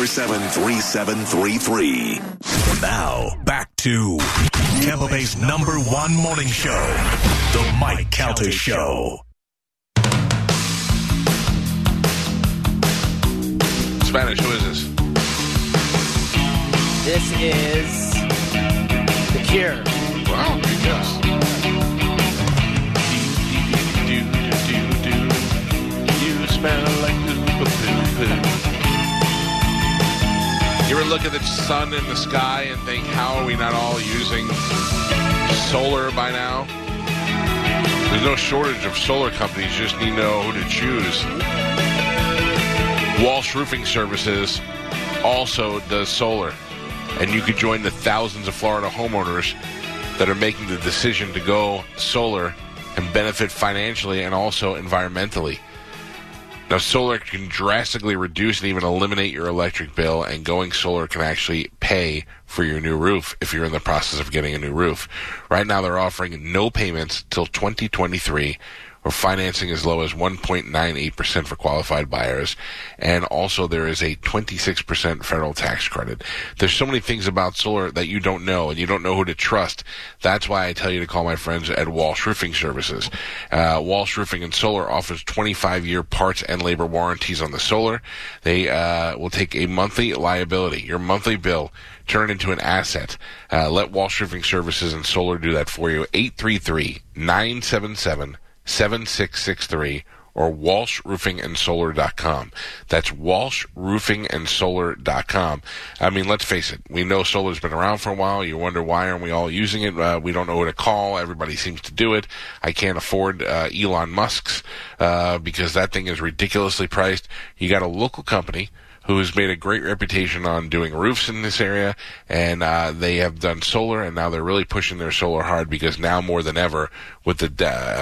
847-3733. Now, back to Tampa Bay's #1 morning show, The Mike Calta Show. Spanish, who is this? This is The Cure. Wow, yes. You smell like poo-poo-poo. You ever look at the sun in the sky and think, how are we not all using solar by now? There's no shortage of solar companies, you just need to know who to choose. Walsh Roofing Services also does solar, and you could join the thousands of Florida homeowners that are making the decision to go solar and benefit financially and also environmentally. Now, solar can drastically reduce and even eliminate your electric bill, and going solar can actually pay for your new roof if you're in the process of getting a new roof. Right now, they're offering no payments till 2023, or financing as low as 1.98% for qualified buyers, and also there is a 26% federal tax credit. There's so many things about solar that you don't know, and you don't know who to trust. That's why I tell you to call my friends at Walsh Roofing Services. Walsh Roofing and Solar offers 25-year parts and labor warranties on the solar. They will take a monthly liability, your monthly bill, turn it into an asset. Let Walsh Roofing Services and Solar do that for you. 833-977-7663 or WalshRoofingandSolar.com. That's WalshRoofingandSolar.com. I mean, let's face it. We know solar's been around for a while. You wonder why aren't we all using it? We don't know who to call. Everybody seems to do it. I can't afford Elon Musk's because that thing is ridiculously priced. You got a local company who has made a great reputation on doing roofs in this area, and they have done solar, and now they're really pushing their solar hard because now more than ever, with the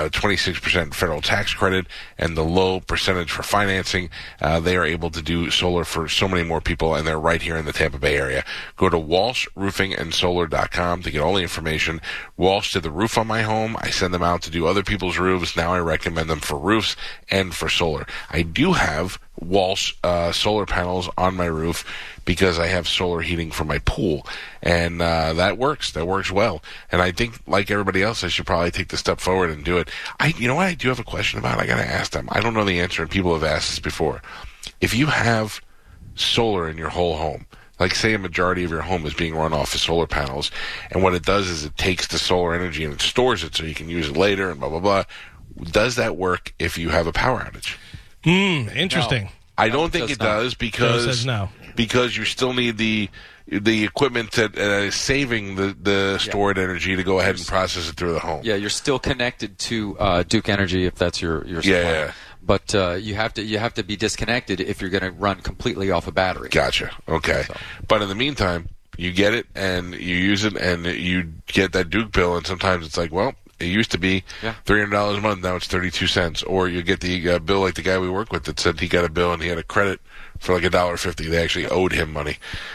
26% federal tax credit and the low percentage for financing, they are able to do solar for so many more people, and they're right here in the Tampa Bay area. Go to WalshRoofingandSolar.com to get all the information. Walsh did the roof on my home. I send them out to do other people's roofs. Now I recommend them for roofs and for solar. I do have Walsh solar panels on my roof because I have solar heating for my pool, and that works well. And I think, like everybody else, I should probably take the step forward and do it. You know what I do have a question about? I gotta ask them. I don't know the answer, and people have asked this before. If you have solar in your whole home, like say a majority of your home is being run off of solar panels, and what it does is it takes the solar energy and it stores it so you can use it later and blah blah blah, does that work if you have a power outage? Interesting. No. I don't think it does because says no. Because you still need the equipment that is saving the stored energy to go ahead and process it through the home. Yeah, you're still connected to Duke Energy if that's your supplier. Yeah. But you have to be disconnected if you're going to run completely off a battery. Gotcha. Okay. So. But in the meantime, you get it and you use it and you get that Duke bill, and sometimes it's like, well, it used to be $300 a month, now it's 32 cents. Or you get the bill like the guy we work with that said he got a bill and he had a credit for like $1.50. They actually owed him money.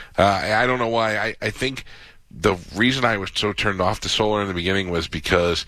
I don't know why. I think the reason I was so turned off to solar in the beginning was because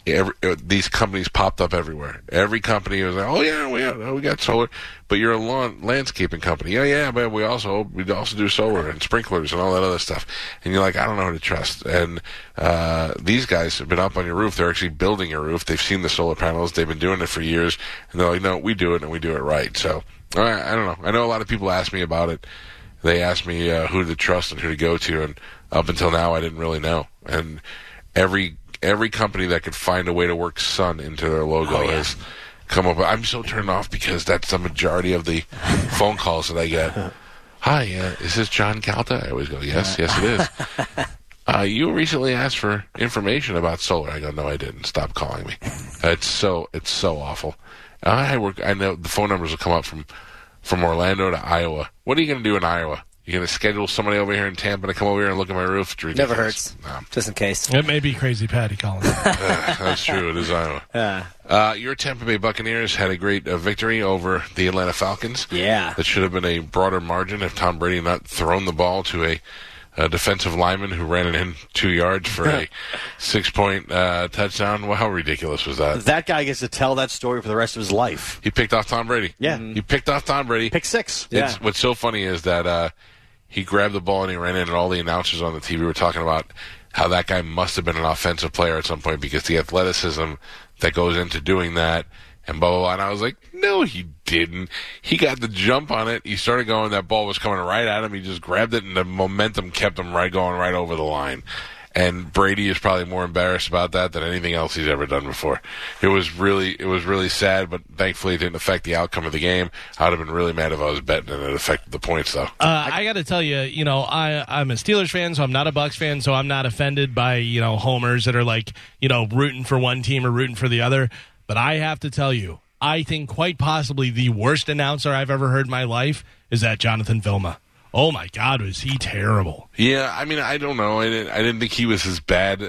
these companies popped up everywhere. Every company was like, oh yeah, we got solar, but you're a landscaping company. Yeah, but we also do solar and sprinklers and all that other stuff. And you're like, I don't know who to trust. And these guys have been up on your roof. They're actually building your roof. They've seen the solar panels. They've been doing it for years. And they're like, no, we do it and we do it right. So I don't know. I know a lot of people ask me about it. They ask me who to trust and who to go to, and up until now, I didn't really know. And every company that could find a way to work sun into their logo has come up. I'm so turned off because that's the majority of the phone calls that I get. Hi, is this John Calta? I always go, yes, it is. You recently asked for information about solar. I go, no, I didn't. Stop calling me. It's so awful. I know the phone numbers will come up from Orlando to Iowa. What are you going to do in Iowa? You going to schedule somebody over here in Tampa to come over here and look at my roof? Never hurts. No. Just in case. It may be Crazy Patty calling. That's true. It is Iowa. Your Tampa Bay Buccaneers had a great victory over the Atlanta Falcons. Yeah. That should have been a broader margin if Tom Brady not thrown the ball to a defensive lineman who ran it in 2 yards for a 6-point touchdown. Well, how ridiculous was that? That guy gets to tell that story for the rest of his life. He picked off Tom Brady. Yeah. He picked off Tom Brady. Pick 6. Yeah. What's so funny is that he grabbed the ball and he ran in, and all the announcers on the TV were talking about how that guy must have been an offensive player at some point because the athleticism that goes into doing that and blah, blah, blah. And I was like, no, he didn't. He got the jump on it. He started going. That ball was coming right at him. He just grabbed it, and the momentum kept him going right over the line. And Brady is probably more embarrassed about that than anything else he's ever done before. It was really sad, but thankfully it didn't affect the outcome of the game. I'd have been really mad if I was betting and it affected the points, though. I got to tell you, I'm a Steelers fan, so I'm not a Bucs fan, so I'm not offended by, homers that are like, rooting for one team or rooting for the other. But I have to tell you, I think quite possibly the worst announcer I've ever heard in my life is that Jonathan Vilma. Oh, my God, was he terrible. Yeah, I mean, I don't know. I didn't think he was as bad.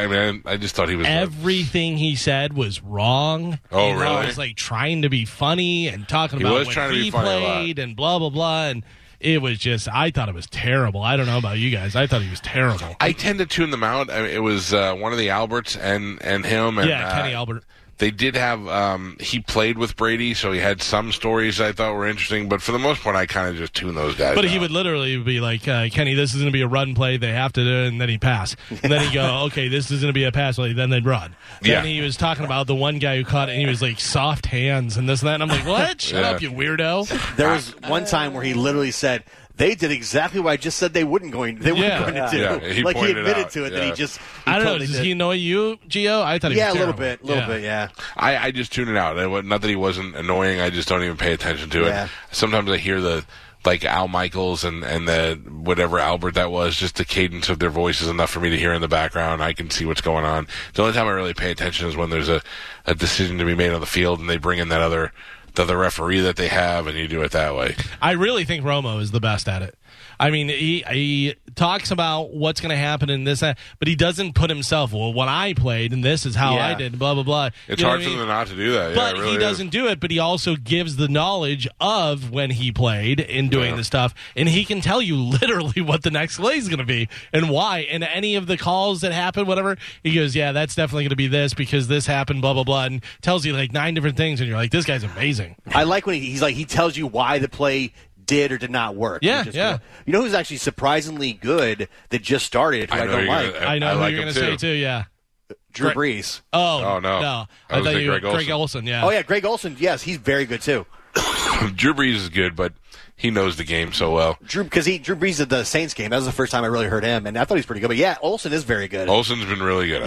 I just thought he was... Everything he said was wrong. Oh, really? He was, trying to be funny and talking about when he played and blah, blah, blah, and... It was just, I thought it was terrible. I don't know about you guys. I thought he was terrible. I tend to tune them out. I mean, it was one of the Alberts and him. And, yeah, Kenny Albert. They did have, he played with Brady, so he had some stories I thought were interesting, but for the most part, I kind of just tune those guys But out. he would literally be like, Kenny, this is going to be a run play. They have to do it, and then he'd pass. And then he'd go, okay, this is going to be a pass play. Then they'd run. Then he was talking about the one guy who caught it, and he was like, soft hands and this and that. And I'm like, what? Shut up, you weirdo. There was one time where he literally said, they did exactly what I just said they weren't going to do. Yeah, he admitted to it that he just... I don't know. Does he annoy you, Gio? I thought he was a little bit, yeah. I just tune it out. Not that he wasn't annoying. I just don't even pay attention to it. Sometimes I hear the Al Michaels and the whatever Albert that was, just the cadence of their voice is enough for me to hear in the background. I can see what's going on. The only time I really pay attention is when there's a decision to be made on the field and they bring in the other referee that they have, and you do it that way. I really think Romo is the best at it. I mean, he talks about what's going to happen in this, but he doesn't put himself, well, when I played, and this is how I did, blah, blah, blah. It's hard for them not to do that. But he doesn't do it, but he also gives the knowledge of when he played in doing the stuff, and he can tell you literally what the next play is going to be and why. And any of the calls that happen, whatever, he goes, yeah, that's definitely going to be this because this happened, blah, blah, blah, and tells you 9 different things, and you're like, this guy's amazing. I like when he's like, he tells you why the play did or did not work. Yeah. You know who's actually surprisingly good that just started, who I don't like? I know who you're going to say, too, yeah. Drew Brees. Oh, no. I thought you Greg Olsen, yeah. Oh, yeah, Greg Olsen, yes, he's very good, too. Drew Brees is good, but he knows the game so well. Drew Brees at the Saints game, that was the first time I really heard him, and I thought he was pretty good. But yeah, Olsen is very good. Olsen's been really good.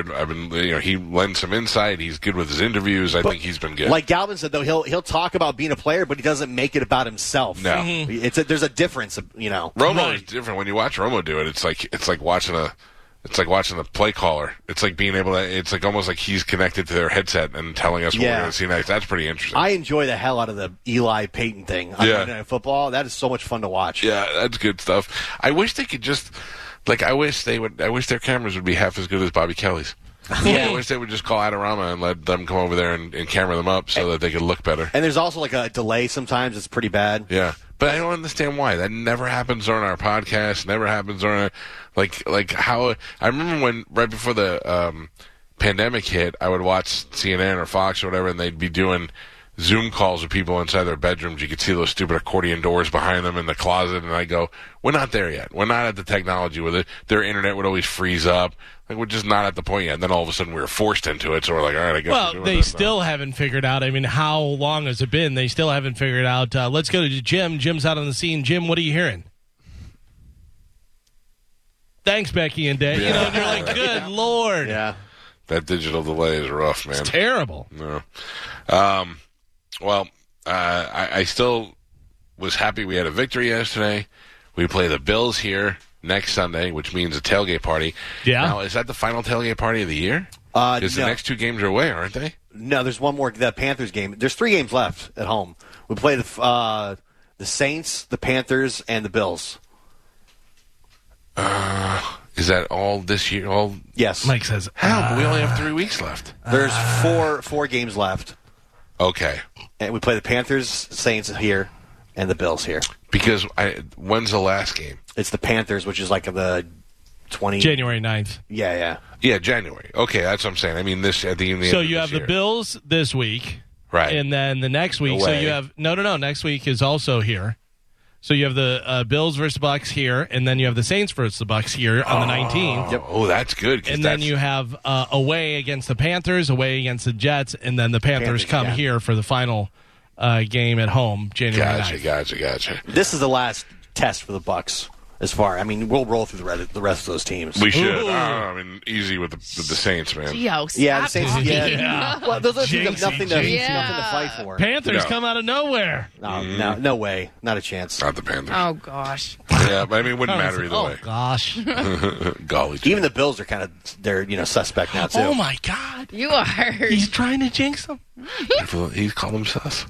He lends some insight. He's good with his interviews. I think he's been good. Like Galvin said, though, he'll talk about being a player, but he doesn't make it about himself. No, there's a difference. Romo is different. When you watch Romo do it, it's like watching the play caller. It's like being able to. It's like almost like he's connected to their headset and telling us what we're going to see next. That's pretty interesting. I enjoy the hell out of the Eli Payton thing on Monday Night Football. That is so much fun to watch. Yeah, that's good stuff. I wish they could just I wish their cameras would be half as good as Bobby Kelly's. I wish they would just call Adorama and let them come over there and camera them up so that they could look better. And there's also a delay sometimes. It's pretty bad. Yeah. But I don't understand why. That never happens during our podcast, never happens during our, like how, I remember when, right before the pandemic hit, I would watch CNN or Fox or whatever, and they'd be doing Zoom calls with people inside their bedrooms. You could see those stupid accordion doors behind them in the closet, and I go, we're not there yet. We're not at the technology with it. Their internet would always freeze up. We're just not at the point yet. And then all of a sudden we were forced into it, so we're like, all right, I guess we're doing they still haven't figured out. I mean, how long has it been? They still haven't figured out. Let's go to Jim. Jim's out on the scene. Jim, what are you hearing? Thanks, Becky and Dave. Yeah. And you're like, good Lord. Yeah. That digital delay is rough, man. It's terrible. No. I still was happy we had a victory yesterday. We play the Bills here next Sunday, which means a tailgate party. Yeah. Now, is that the final tailgate party of the year? Because the next 2 games are away, aren't they? No, there's one more. The Panthers game. There's 3 games left at home. We play the Saints, the Panthers, and the Bills. Is that all this year? All yes. Mike says, how? But we only have 3 weeks left. There's four games left. Okay. And we play the Panthers, Saints here, and the Bills here. Because when's the last game? It's the Panthers, which is like the 20 January 9th. Yeah. Yeah, January. Okay, that's what I'm saying. I mean, this at the end. So of you have this the year. Bills this week, right? And then the next week. So Away. you have no. Next week is also here. So you have the Bills versus Bucks here, and then you have the Saints versus the Bucks here on the 19th. Yep. Oh, that's good. And then you have away against the Panthers, away against the Jets, and then the Panthers come here for the final game at home, January 9th. Gotcha. This is the last test for the Bucks. As far, I mean, we'll roll through the rest of those teams. We should. I mean, easy with the Saints, man. Yo, Yeah, the stop Saints. talking. Yeah. Well, those are teams have nothing to Yeah. fight for. Panthers come out of nowhere. No way, not a chance. Not the Panthers. Oh gosh. Yeah, but I mean, it wouldn't matter either way. Gosh. Golly. Even the Bills are kind of suspect now too. Oh my God. You are. He's trying to jinx them. He's called him sus.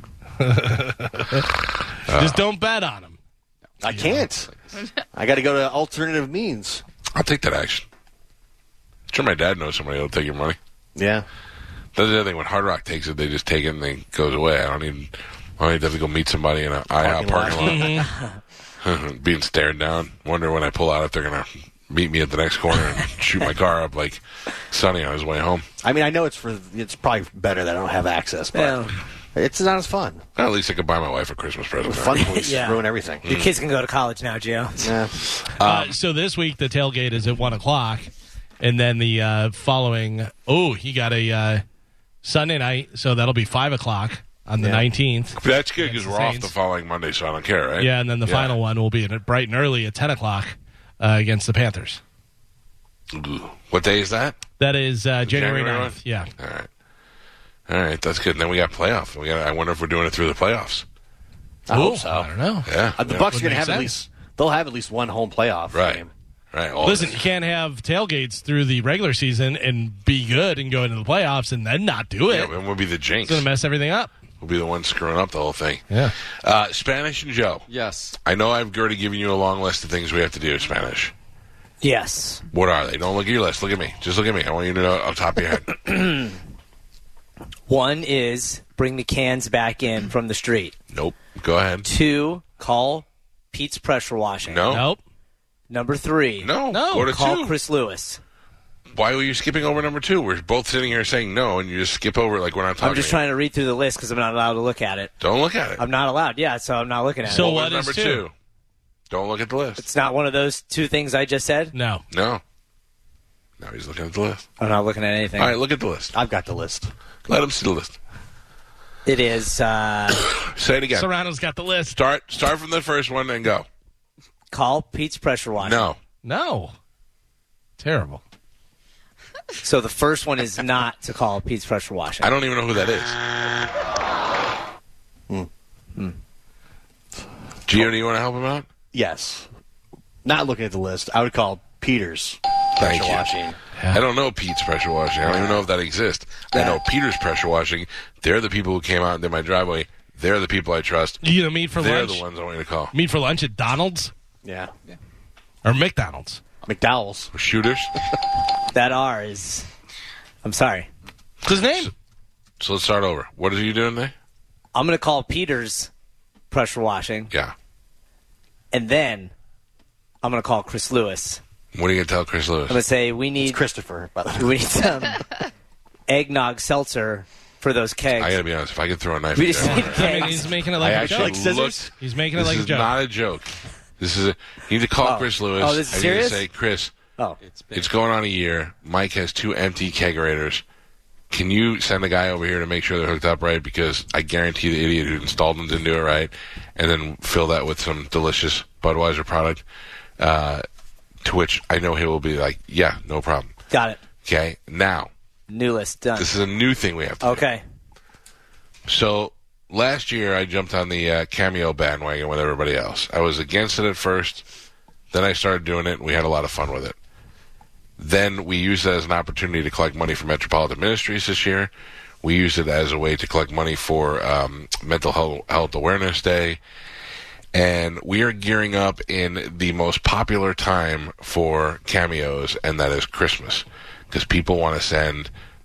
Just don't bet on him. I can't. I got to go to alternative means. I'll take that action. I'm sure my dad knows somebody that'll take your money. Yeah. That's the other thing. When Hard Rock takes it, they just take it and it goes away. I don't even have to go meet somebody in an IHOP parking lot. Being stared down. Wonder when I pull out if they're going to meet me at the next corner and shoot my car up like Sonny on his way home. I mean, I know it's probably better that I don't have access, but it's not as fun. Well, at least I could buy my wife a Christmas present. Fun police Yeah. ruin everything. Your kids can go to college now, Gio. Yeah. So this week the tailgate is at 1 o'clock, and then the following. He got a Sunday night, so that'll be 5 o'clock on the 19th. That's good because Against we're the off Saints. the following Monday, so I don't care, right? Yeah, and then the final one will be at bright and early at 10 o'clock against the Panthers. Ooh. What day is that? That is January 9th. one? Yeah. All right, that's good. And then we got playoff. I wonder if we're doing it through the playoffs. I hope so. I don't know. Yeah. The Bucks are Would going to make have sense. they'll have at least one home playoff game. Right. Listen, you can't have tailgates through the regular season and be good and go into the playoffs and then not do it. Yeah, and we'll be the jinx. It's going to mess everything up. We'll be the ones screwing up the whole thing. Yeah. Spanish and Joe. Yes. I know I've already given you a long list of things we have to do in Spanish. Yes. What are they? Don't look at your list. Look at me. Just look at me. I want you to know off the top of your head. One is bring the cans back in from the street. Nope. Go ahead. 2, call Pete's Pressure Washing. No. Nope. Number 3, No. Go to call 2. Chris Lewis. Why were you skipping over number 2? We're both sitting here saying no, and you just skip over it like we're not talking. I'm just trying to read through the list because I'm not allowed to look at it. Don't look at it. I'm not allowed. Yeah, so I'm not looking at So it. What what was is number 2? 2? Don't look at the list. It's not one of those 2 things I just said? No. No. Now he's looking at the list. I'm not looking at anything. All right, look at the list. I've got the list. Let him see the list. It is Say it again. Serrano's got the list. Start from the first one and go. call Pete's Pressure Washing. No. No. Terrible. So the first one is not to call Pete's Pressure Washing. I don't even know who that is. Gio, do you want to help him out? Yes. Not looking at the list. I would call Peters Thank Pressure you. Washing. I don't know Pete's Pressure Washing. I don't even know if that exists. I know Peter's Pressure Washing. They're the people who came out and did my driveway. They're the people I trust. You gonna meet for They're lunch? the ones I want you to call. Meet for lunch at Donald's Yeah. or McDonald's? McDowell's. Shooters. That R is... I'm sorry. What's his name? So let's start over. What are you doing there? I'm going to call Peter's Pressure Washing, Yeah. and then I'm going to call Chris Lewis. What are you going to tell Chris Lewis? I'm going to say we It's need Christopher, by the way. we need some eggnog seltzer for those kegs. I got to be honest. If I could throw a knife We at just you, need I would. I mean, kegs. he's making it I like a actually joke. Like scissors? looked. He's making it This like a is joke. not a joke. This is you need to call Chris Lewis. Oh, this is and you need to serious? say, Chris, Oh, it's going on a year. Mike has 2 empty kegerators. Can you send a guy over here to make sure they're hooked up right? Because I guarantee the idiot who installed them didn't do it right. And then fill that with some delicious Budweiser product. To which I know he will be like, yeah, no problem. got it. Okay, now, New list done. this is a new thing we have to do. Okay. So last year I jumped on the Cameo bandwagon with everybody else. I was against it at first. Then I started doing it, and we had a lot of fun with it. Then we used it as an opportunity to collect money for Metropolitan Ministries this year. We used it as a way to collect money for Mental Health Awareness Day. And we are gearing up in the most popular time for cameos, and that is Christmas. Because people want to send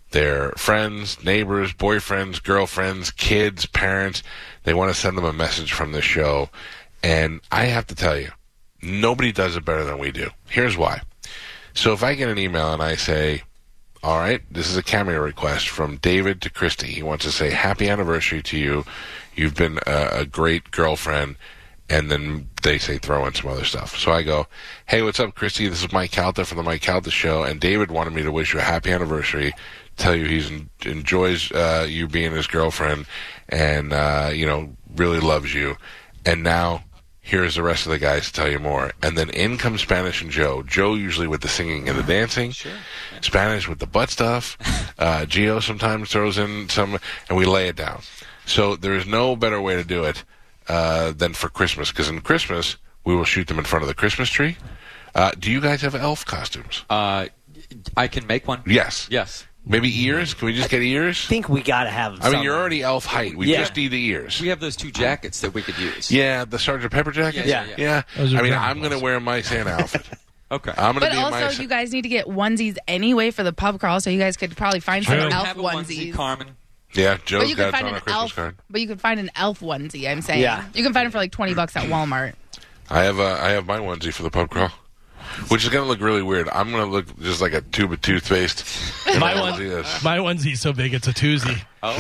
their friends, neighbors, boyfriends, girlfriends, kids, parents. They want to send them a message from the show. And I have to tell you, nobody does it better than we do. Here's why. So if I get an email and I say, all right, this is a cameo request from David to Christy. He wants to say, happy anniversary to you. You've been a great girlfriend. And then they say, throw in some other stuff. So I go, hey, what's up, Christy? This is Mike Calta from the Mike Calta Show. And David wanted me to wish you a happy anniversary, tell you he enjoys you being his girlfriend and, really loves you. And now here's the rest of the guys to tell you more. And then in comes Spanish and Joe. Joe usually with the singing and the dancing. Sure. Spanish with the butt stuff. Gio sometimes throws in some, and we lay it down. So there's no better way to do it than for Christmas. Because in Christmas, we will shoot them in front of the Christmas tree. Do you guys have elf costumes? I can make one. Yes. Yes. Maybe ears? Can we just get ears? I think we got to have I mean, you're already elf height. We just need the ears. We have those 2 jackets that we could use. Yeah, the Sgt. Pepper jackets? Yeah. I mean, I'm going to wear my Santa outfit. Okay. But also, you guys need to get onesies anyway for the pub crawl, so you guys could probably find some elf onesies. Carmen. Yeah, Joe's got it on a Christmas card. But you could find an elf onesie, I'm saying. Yeah. You can find them for like $20 at Walmart. I have my onesie for the pub crawl, which is going to look really weird. I'm going to look just like a tube of toothpaste. My onesie's so big it's a twosie. Oh.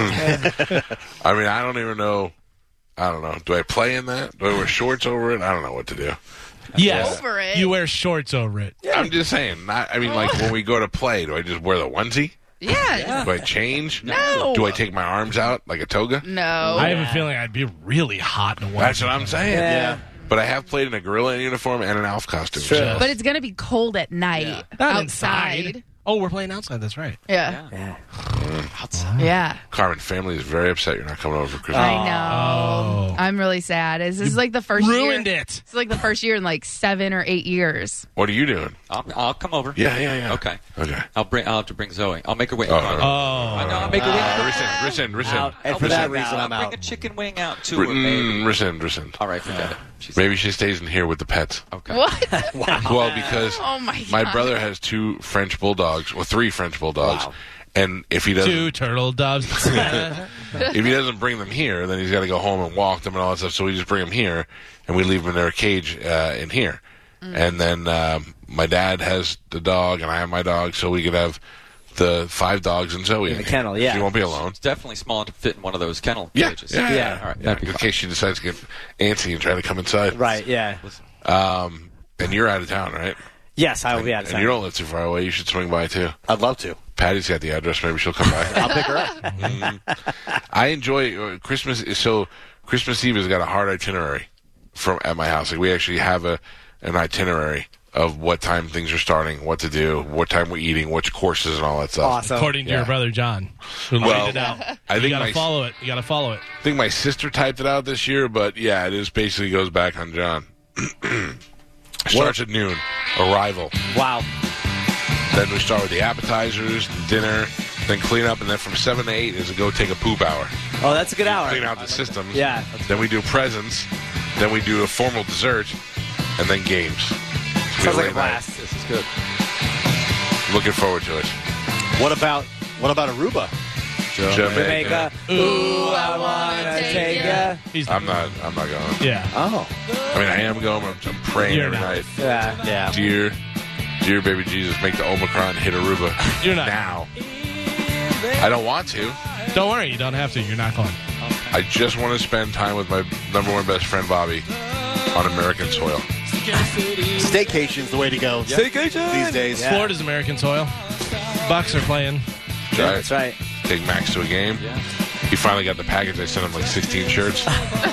I mean, I don't even know. I don't know. Do I play in that? Do I wear shorts over it? I don't know what to do. Yes. Over it. You wear shorts over it. I'm just saying. Like when we go to play, do I just wear the onesie? Yeah. Do I change? No. Do I take my arms out like a toga? No. I have a feeling I'd be really hot in a onesie. That's what I'm saying. Yeah. But I have played in a gorilla uniform and an elf costume. Sure. So. But it's going to be cold at night. Not outside. inside. Oh, we're playing outside. That's right. Yeah. Outside. Yeah. Carmen, family is very upset you're not coming over for Christmas. I know. I'm really sad. This is like the first Ruined year. it. It's like the first year in like 7 or 8 years. What are you doing? I'll come over. Yeah. Okay. Okay. I'll have to bring Zoe. I'll make her wait. Oh. I'll make her wait. Rescind. And for that reason, I'll I'm bring out. a chicken wing out too. Maybe. Rescind. All right, forget it. Maybe she stays in here with the pets. Okay. What? Well, because Oh, my God. my brother has 2 French bulldogs, 3 French bulldogs, and if he doesn't, 2 turtle doves. if he doesn't bring them here, then he's got to go home and walk them and all that stuff. So we just bring them here, and we leave them in their cage in here. And then my dad has the dog, and I have my dog, so we could have the 5 dogs and Zoe In the kennel, yeah. She won't be alone. It's definitely small to fit in one of those kennel Yeah, cages. yeah. All right, Yeah, that'd be in fine. case she decides to get antsy and try to come inside. Right, yeah. And you're out of town, right? Yes, I will be out of And town. you don't live too far away. You should swing by, too. I'd love to. Patty's got the address. Maybe she'll come by. I'll pick her up. I enjoy Christmas. So Christmas Eve has got a hard itinerary at my house. Like we actually have an itinerary of what time things are starting, what to do, what time we're eating, which courses, and all that stuff. Awesome. According to your brother John, who laid it out. I think You gotta follow it. You gotta follow it. I think my sister typed it out this year, but yeah, it is basically goes back on John. Starts at noon. Arrival. Wow. Then we start with the appetizers, dinner, then clean up, and then from 7 to 8 is a go take a poop hour. Oh, that's a good hour. Clean out the systems. Yeah. Then we do presents. Then we do a formal dessert, and then games. Sounds like a blast. This is good. Looking forward to it. What about Aruba? Jamaica. Ooh, I wanna take ya. I'm not going. Yeah. Oh. I mean, I am going. I'm praying You're every not. night. Yeah. Dear baby Jesus, make the Omicron hit Aruba. You're not. Now. I don't want to. Don't worry. You don't have to. You're not going. I just want to spend time with my number 1 best friend, Bobby, on American soil. Staycation's the way to go. Staycation these days. Yeah. Florida's American soil. Bucks are playing. Yeah, That's right. Take Max to a game. Yeah. He finally got the package. I sent him like 16 shirts.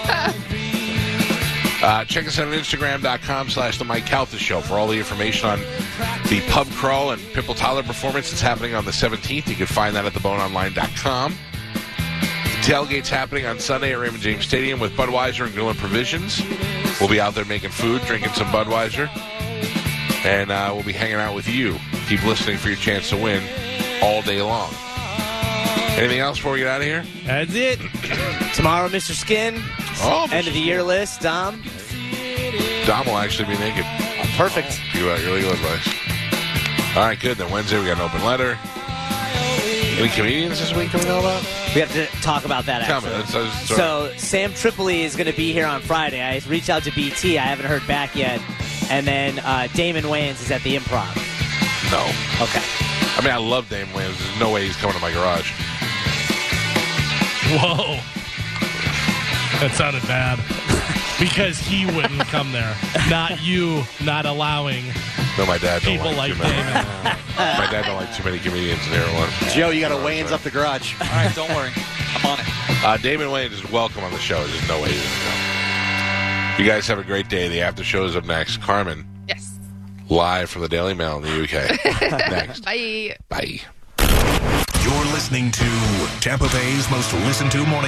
Check us out on Instagram.com/The Mike Calta Show for all the information on the pub crawl and Pipple Tyler performance that's happening on the 17th. You can find that at theboneonline.com. The tailgate's happening on Sunday at Raymond James Stadium with Budweiser and Grilling Provisions. We'll be out there making food, drinking some Budweiser, and we'll be hanging out with you. Keep listening for your chance to win all day long. Anything else before we get out of here? That's it. Tomorrow, Mr. Skin. Oh, End of the year list, Dom. Dom will actually be naked. Perfect. Give out your legal advice. All right, good. Then Wednesday we got an open letter. Any comedians this week we know about? We have to talk about that, Tell me. actually. So Sam Tripoli is going to be here on Friday. I reached out to BT. I haven't heard back yet. And then Damon Wayans is at the Improv. No. Okay. I mean, I love Damon Wayans. There's no way he's coming to my garage. Whoa. That sounded bad. Because he wouldn't come there. Not you not allowing No, my dad don't people like too many. Damon. My dad don't like too many comedians in here at once. Joe, you got to Wayans up the garage. All right, don't worry. I'm on it. Damon Wayans is welcome on the show. There's no way he's going to come. You guys have a great day. The after show is up next. Carmen. Yes. Live from the Daily Mail in the UK. Next. Bye. Bye. You're listening to Tampa Bay's most listened to morning